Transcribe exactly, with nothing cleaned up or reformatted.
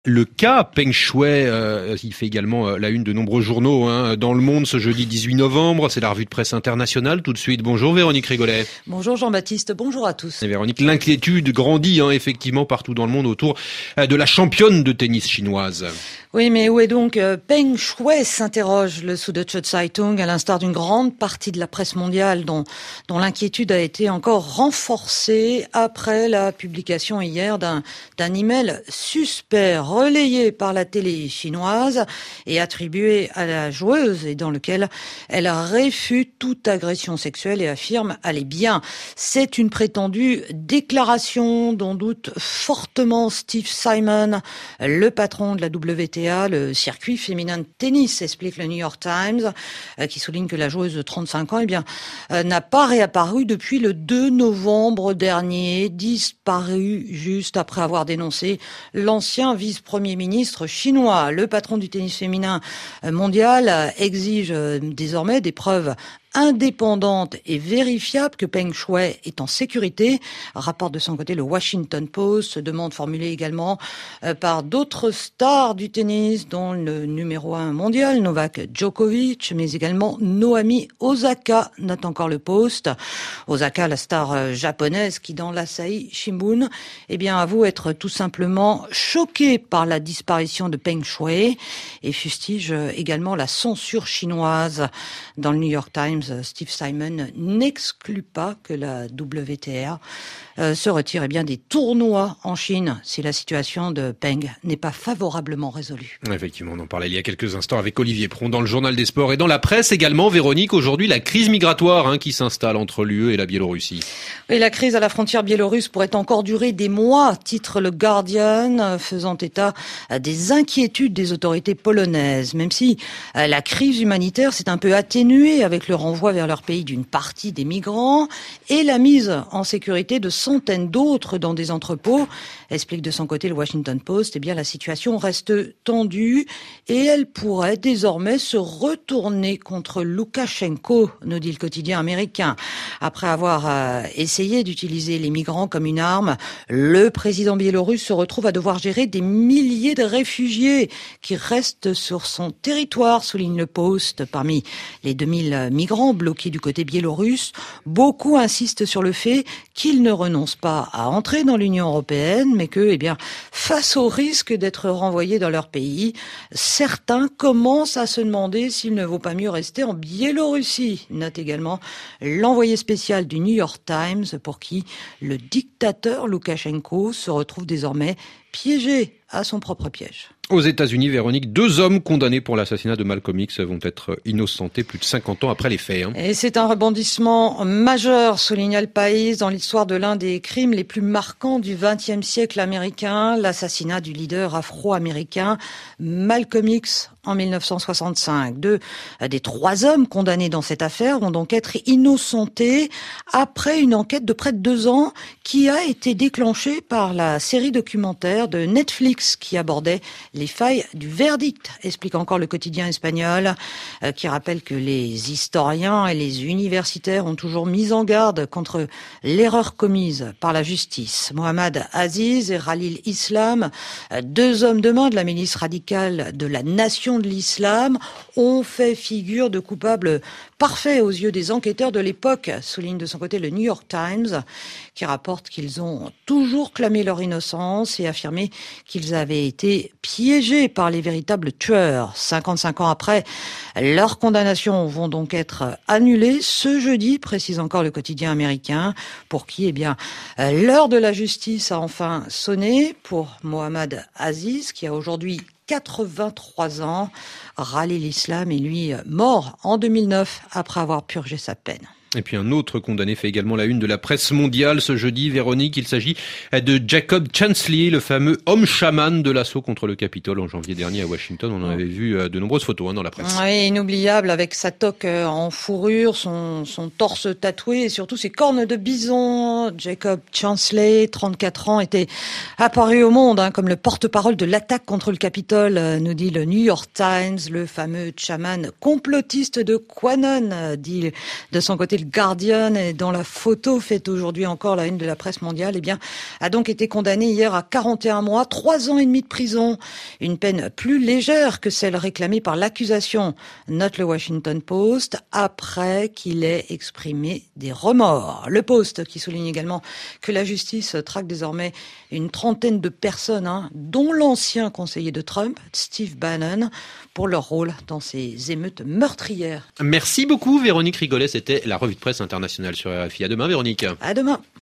Le cas Peng Shuai, euh, il fait également euh, la une de nombreux journaux hein, dans le monde ce jeudi dix-huit novembre. C'est la revue de presse internationale. Tout de suite, bonjour Véronique Régolet. Bonjour Jean-Baptiste, bonjour à tous. Et Véronique, l'inquiétude grandit hein, effectivement partout dans le monde autour euh, de la championne de tennis chinoise. Oui, mais où est donc euh, Peng Shuai, s'interroge le Süddeutsche Zeitung, à l'instar d'une grande partie de la presse mondiale dont, dont l'inquiétude a été encore renforcée après la publication hier d'un, d'un email suspect relayé par la télé chinoise et attribué à la joueuse et dans lequel elle réfute toute agression sexuelle et affirme aller bien. C'est une prétendue déclaration dont doute fortement Steve Simon, le patron de la W T A, le circuit féminin de tennis, explique le New York Times, qui souligne que la joueuse de trente-cinq ans eh bien, n'a pas réapparu depuis le deux novembre dernier, disparue juste après avoir dénoncé l'ancien vice-premier ministre chinois. Le patron du tennis féminin mondial exige désormais des preuves indépendante et vérifiable que Peng Shuai est en sécurité, rapporte de son côté le Washington Post, demande formulée également par d'autres stars du tennis, dont le numéro un mondial, Novak Djokovic, mais également Naomi Osaka, note encore le Post. Osaka, la star japonaise qui, dans l'Asahi Shimbun, eh bien, avoue être tout simplement choquée par la disparition de Peng Shuai et fustige également la censure chinoise. Dans le New York Times, Steve Simon n'exclut pas que la W T A euh, se retire eh bien, des tournois en Chine si la situation de Peng n'est pas favorablement résolue. Effectivement, on en parlait il y a quelques instants avec Olivier Pron dans le journal des sports et dans la presse également. Véronique, aujourd'hui la crise migratoire hein, qui s'installe entre l'U E et la Biélorussie. Et la crise à la frontière biélorusse pourrait encore durer des mois, titre le Guardian, faisant état des inquiétudes des autorités polonaises. Même si la crise humanitaire s'est un peu atténuée avec le renvoi vers leur pays d'une partie des migrants et la mise en sécurité de centaines d'autres dans des entrepôts, explique de son côté le Washington Post, eh bien la situation reste tendue et elle pourrait désormais se retourner contre Loukachenko, nous dit le quotidien américain. Après avoir euh, essayé d'utiliser les migrants comme une arme, le président biélorusse se retrouve à devoir gérer des milliers de réfugiés qui restent sur son territoire, souligne le Post. Parmi les deux mille migrants bloqués du côté biélorusse, beaucoup insistent sur le fait qu'ils ne renoncent pas à entrer dans l'Union européenne, mais que, eh bien, face au risque d'être renvoyés dans leur pays, certains commencent à se demander s'il ne vaut pas mieux rester en Biélorussie. Note également l'envoyé spécial du New York Times pour qui le dictateur Loukachenko se retrouve désormais piégé à son propre piège. Aux États-Unis, Véronique, deux hommes condamnés pour l'assassinat de Malcolm X vont être innocentés plus de cinquante ans après les faits. Hein. Et c'est un rebondissement majeur, souligne le País, dans l'histoire de l'un des crimes les plus marquants du vingtième siècle américain, l'assassinat du leader afro-américain Malcolm X en mille neuf cent soixante-cinq. Deux des trois hommes condamnés dans cette affaire vont donc être innocentés après une enquête de près de deux ans qui a été déclenchée par la série documentaire de Netflix qui abordait les failles du verdict, explique encore le quotidien espagnol, euh, qui rappelle que les historiens et les universitaires ont toujours mis en garde contre l'erreur commise par la justice. Mohamed Aziz et Khalil Islam, euh, deux hommes de main de la milice radicale de la Nation de l'Islam, ont fait figure de coupables parfaits aux yeux des enquêteurs de l'époque, souligne de son côté le New York Times, qui rapporte qu'ils ont toujours clamé leur innocence et affirmé qu'ils avaient été piégés par les véritables tueurs. cinquante-cinq ans après, leurs condamnations vont donc être annulées ce jeudi, précise encore le quotidien américain, pour qui, eh bien, l'heure de la justice a enfin sonné pour Mohamed Aziz, qui a aujourd'hui quatre-vingt-trois ans. Khalil Islam est lui mort en deux mille neuf après avoir purgé sa peine. Et puis un autre condamné fait également la une de la presse mondiale ce jeudi, Véronique. Il s'agit de Jacob Chansley, le fameux homme chaman de l'assaut contre le Capitole en janvier dernier à Washington. On en avait vu de nombreuses photos hein, dans la presse. Oui, inoubliable avec sa toque en fourrure, son, son torse tatoué et surtout ses cornes de bison. Jacob Chansley, trente-quatre ans, était apparu au monde hein, comme le porte-parole de l'attaque contre le Capitole, nous dit le New York Times. Le fameux chaman complotiste de QAnon, dit de son côté le Guardian et dont la photo fait aujourd'hui encore la une de la presse mondiale, eh bien, a donc été condamné hier à quarante et un mois, trois ans et demi de prison. Une peine plus légère que celle réclamée par l'accusation, note le Washington Post, après qu'il ait exprimé des remords. Le Post qui souligne également que la justice traque désormais une trentaine de personnes, hein, dont l'ancien conseiller de Trump, Steve Bannon, pour leur rôle dans ces émeutes meurtrières. Merci beaucoup Véronique Rigolet, c'était la revue de presse internationale sur R F I. À demain Véronique. À demain.